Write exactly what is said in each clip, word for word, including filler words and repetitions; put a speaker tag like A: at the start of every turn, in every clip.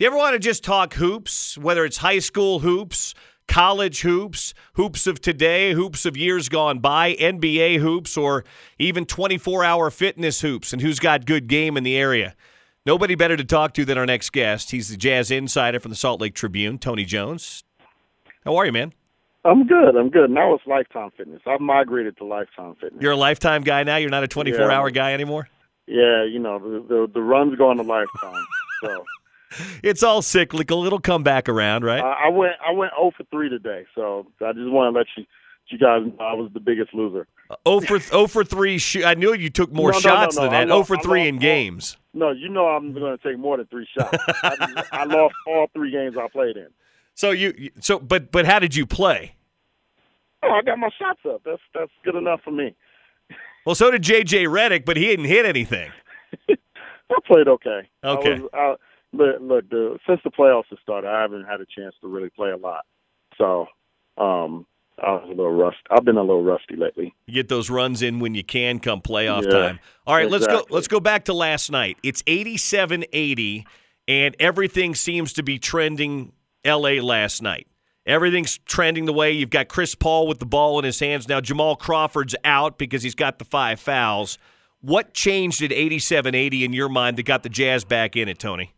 A: If you ever want to just talk hoops, whether it's high school hoops, college hoops, hoops of today, hoops of years gone by, N B A hoops, or even twenty-four hour fitness hoops and who's got good game in the area, nobody better to talk to than our next guest. He's the Jazz insider from the Salt Lake Tribune, Tony Jones. How are you, man?
B: I'm good. I'm good. Now it's Lifetime Fitness. I've migrated to Lifetime Fitness.
A: You're a Lifetime guy now? You're not a twenty-four hour
B: yeah.
A: guy anymore?
B: Yeah, you know, the, the, the run's going to Lifetime, so...
A: It's all cyclical. It'll come back around, right?
B: Uh, I went I went zero for three today, so I just want to let you you guys know I was the biggest loser.
A: zero for zero for three. Sh- I knew you took more
B: no, no,
A: shots
B: no, no.
A: than that.
B: Lost,
A: zero for three in
B: all,
A: games.
B: No, you know I'm going to take more than three shots. I, just, I lost all three games I played in.
A: So you so but but how did you play?
B: Oh, I got my shots up. That's that's good enough for me.
A: Well, so did J J Redick, but he didn't hit anything.
B: I played okay.
A: Okay.
B: I was, I, Look, look the, since the playoffs have started, I haven't had a chance to really play a lot. So um, I was a little rusty. I've been a little rusty lately.
A: You get those runs in when you can come playoff
B: yeah,
A: time. All right,
B: exactly.
A: let's go Let's go back to last night. It's eighty-seven eighty, and everything seems to be trending L A last night. Everything's trending the way. You've got Chris Paul with the ball in his hands. Now Jamal Crawford's out because he's got the five fouls. What changed at eighty-seven eighty in your mind that got the Jazz back in it, Tony?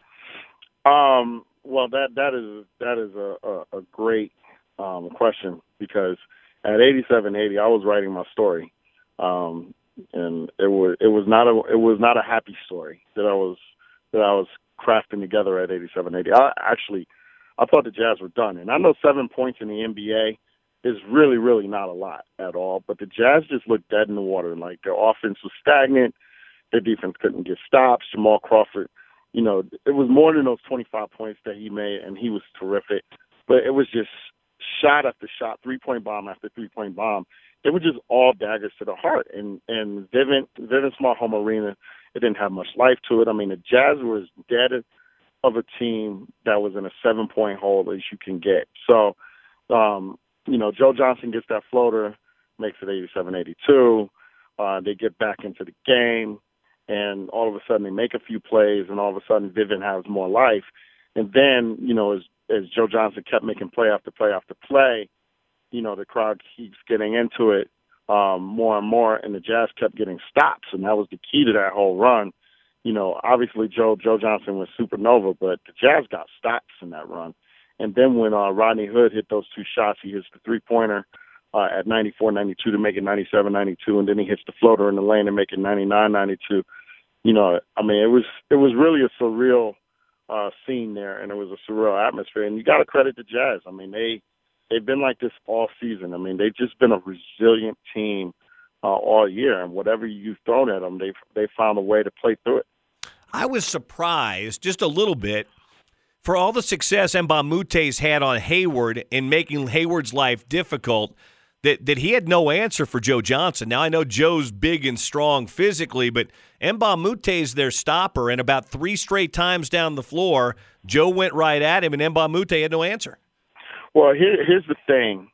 B: Um, well, that that is that is a, a, a great um, question because at eighty-seven eighty, I was writing my story, um, and it was it was not a it was not a happy story that I was that I was crafting together at eighty-seven eighty. I actually I thought the Jazz were done, and I know seven points in the N B A is really really not a lot at all, but the Jazz just looked dead in the water. Like their offense was stagnant, their defense couldn't get stops. Jamal Crawford. You know, it was more than those twenty-five points that he made, and he was terrific. But it was just shot after shot, three-point bomb after three-point bomb. They were just all daggers to the heart. And and Vivint, Vivint Smart Home Arena, it didn't have much life to it. I mean, the Jazz were as dead of a team that was in a seven-point hole as you can get. So, um, you know, Joe Johnson gets that floater, makes it eighty-seven eighty-two. Uh, they get back into the game. And all of a sudden they make a few plays, and all of a sudden Vivint has more life. And then, you know, as as Joe Johnson kept making play after play after play, you know, the crowd keeps getting into it um, more and more, and the Jazz kept getting stops, and that was the key to that whole run. You know, obviously Joe Joe Johnson was supernova, but the Jazz got stops in that run. And then when uh, Rodney Hood hit those two shots, he hits the three-pointer uh, at ninety-four ninety-two to make it ninety-seven ninety-two, and then he hits the floater in the lane to make it ninety-nine ninety-two. You know, I mean, it was it was really a surreal uh, scene there, and it was a surreal atmosphere. And you got to credit the Jazz. I mean, they they've been like this all season. I mean, they've just been a resilient team uh, all year, and whatever you've thrown at them, they've they found a way to play through it.
A: I was surprised just a little bit for all the success Mbah a Moute's had on Hayward in making Hayward's life difficult. That that he had no answer for Joe Johnson. Now, I know Joe's big and strong physically, but Mbah a Moute's their stopper, and about three straight times down the floor, Joe went right at him, and Mbah a Moute had no answer.
B: Well, here, here's the thing.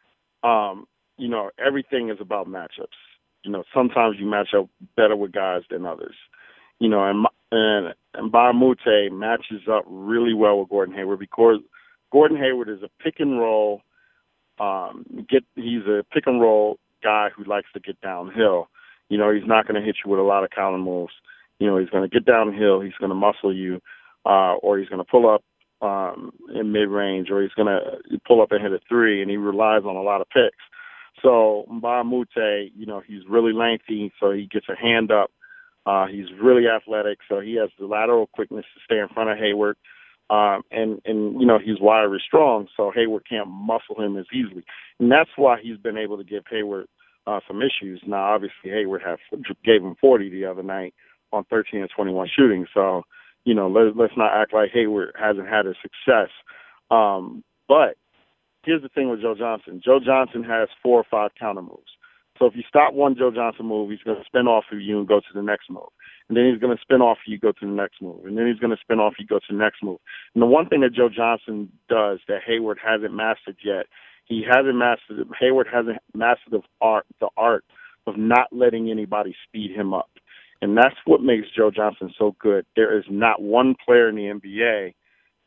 B: Um, you know, everything is about matchups. You know, sometimes you match up better with guys than others. You know, and, and, and Mbah a Moute matches up really well with Gordon Hayward because Gordon Hayward is a pick and roll Um, get he's a pick and roll guy who likes to get downhill. You know, he's not going to hit you with a lot of counter moves. You know, he's going to get downhill, he's going to muscle you, uh, or he's going to pull up um, in mid range, or he's going to pull up and hit a three, and he relies on a lot of picks. So Mbah a Moute, you know, he's really lengthy, so he gets a hand up. Uh, he's really athletic, so he has the lateral quickness to stay in front of Hayward. Um, and, and, you know, he's wiry strong, so Hayward can't muscle him as easily. And that's why he's been able to give Hayward uh, some issues. Now, obviously, Hayward have, gave him forty the other night on thirteen and twenty-one shooting. So, you know, let, let's not act like Hayward hasn't had a success. Um, but here's the thing with Joe Johnson. Joe Johnson has four or five counter moves. So if you stop one Joe Johnson move, he's going to spin off of you and go to the next move. And then he's going to spin off you, go to the next move. And then he's going to spin off you, go to the next move. And the one thing that Joe Johnson does that Hayward hasn't mastered yet, he hasn't mastered, Hayward hasn't mastered the art, the art of not letting anybody speed him up. And that's what makes Joe Johnson so good. There is not one player in the N B A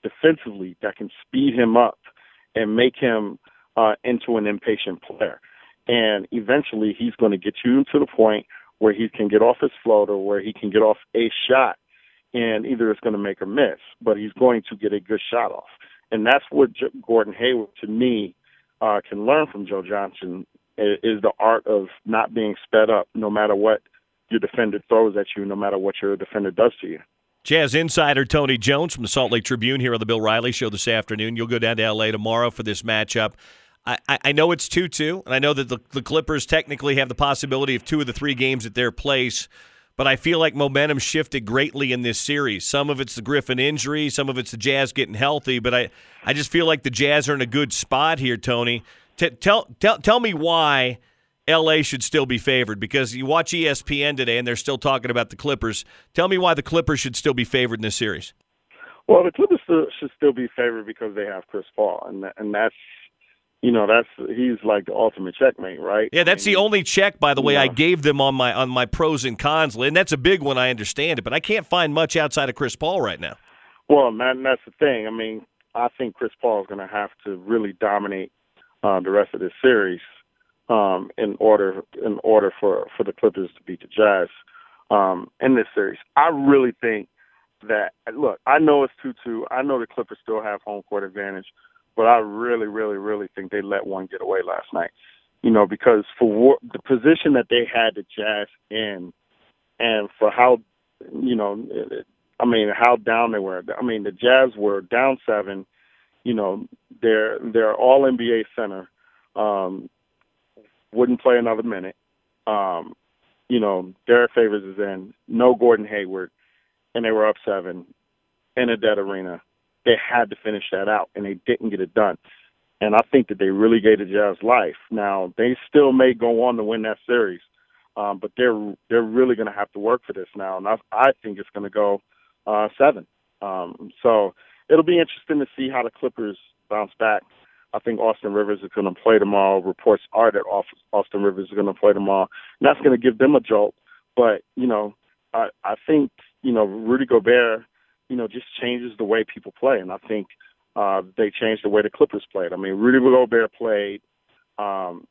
B: defensively that can speed him up and make him uh, into an impatient player. And eventually he's going to get you to the point where he can get off his floater, where he can get off a shot, and either it's going to make or miss, but he's going to get a good shot off. And that's what J- Gordon Hayward, to me, uh, can learn from Joe Johnson, is, is the art of not being sped up no matter what your defender throws at you, no matter what your defender does to you.
A: Jazz insider Tony Jones from the Salt Lake Tribune here on the Bill Riley Show this afternoon. You'll go down to L A tomorrow for this matchup. I, I know it's two two, and I know that the, the Clippers technically have the possibility of two of the three games at their place, but I feel like momentum shifted greatly in this series. Some of it's the Griffin injury, some of it's the Jazz getting healthy, but I, I just feel like the Jazz are in a good spot here, Tony. T- tell, tell, tell me why L A should still be favored, because you watch E S P N today and they're still talking about the Clippers. Tell me why the Clippers should still be favored in this series.
B: Well, the Clippers should still be favored because they have Chris Paul, and and that's, you know, that's he's like the ultimate checkmate, right?
A: Yeah, that's
B: I mean,
A: the only check, by the way,
B: yeah.
A: I gave them on my on my pros and cons, and that's a big one. I understand it, but I can't find much outside of Chris Paul right now.
B: Well, and that, and that's the thing. I mean, I think Chris Paul is going to have to really dominate uh, the rest of this series um, in order in order for, for the Clippers to beat the Jazz um, in this series. I really think that, look, I know it's two two. I know the Clippers still have home court advantage. But I really, really, really think they let one get away last night. You know, because for the position that they had the Jazz in, and for how, you know, I mean, how down they were. I mean, the Jazz were down seven. You know, their their All N B A center um, wouldn't play another minute. Um, you know, Derek Favors is in, no Gordon Hayward, and they were up seven in a dead arena. They had to finish that out, and they didn't get it done. And I think that they really gave the Jazz life. Now, they still may go on to win that series, um, but they're they're really going to have to work for this now. And I, I think it's going to go uh, seven. Um, so it'll be interesting to see how the Clippers bounce back. I think Austin Rivers is going to play tomorrow. Reports are that Austin Rivers is going to play tomorrow. And that's going to give them a jolt. But, you know, I, I think, you know, Rudy Gobert, you know, just changes the way people play. And I think uh, they changed the way the Clippers played. I mean, Rudy Gobert played. Um,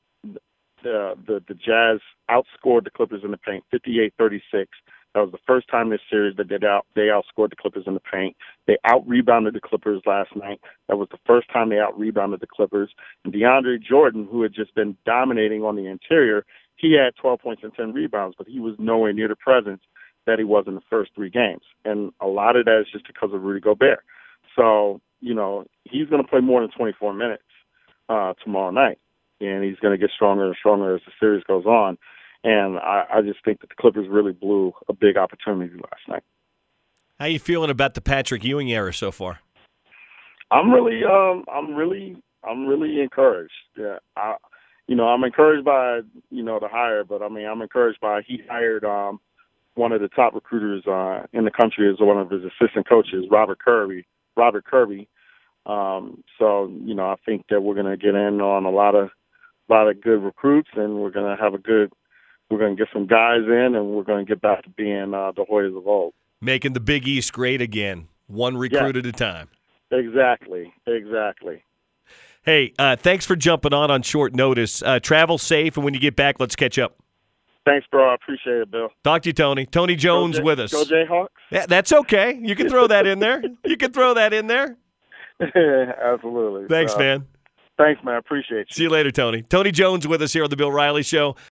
B: the, the the Jazz outscored the Clippers in the paint, fifty-eight thirty-six. That was the first time this series that they out they outscored the Clippers in the paint. They out-rebounded the Clippers last night. That was the first time they out-rebounded the Clippers. And DeAndre Jordan, who had just been dominating on the interior, he had twelve points and ten rebounds, but he was nowhere near the presence that he was in the first three games. And a lot of that is just because of Rudy Gobert. So, you know, he's going to play more than twenty-four minutes uh, tomorrow night. And he's going to get stronger and stronger as the series goes on. And I, I just think that the Clippers really blew a big opportunity last night.
A: How you feeling about the Patrick Ewing era so far?
B: I'm really, um, I'm really, I'm really encouraged. Yeah, I, you know, I'm encouraged by, you know, the hire, but I mean, I'm encouraged by he hired um, one of the top recruiters uh, in the country as one of his assistant coaches, Robert Kirby. Robert Kirby. Um, so, you know, I think that we're going to get in on a lot of, lot of good recruits, and we're going to have a good. We're going to get some guys in, and we're going to get back to being uh, the Hoyas of old.
A: Making the Big East great again, one recruit
B: yeah.
A: at a time.
B: Exactly, exactly.
A: Hey, uh, thanks for jumping on on short notice. Uh, travel safe, and when you get back, let's catch up.
B: Thanks, bro. I appreciate it, Bill.
A: Talk to you, Tony. Tony Jones
B: Jay,
A: with us.
B: Go Jayhawks.
A: Yeah, that's okay. You can throw that in there. You can throw that in there.
B: Absolutely.
A: Thanks,
B: uh,
A: man.
B: Thanks, man. I appreciate you.
A: See you later, Tony. Tony Jones with us here on the Bill Riley Show.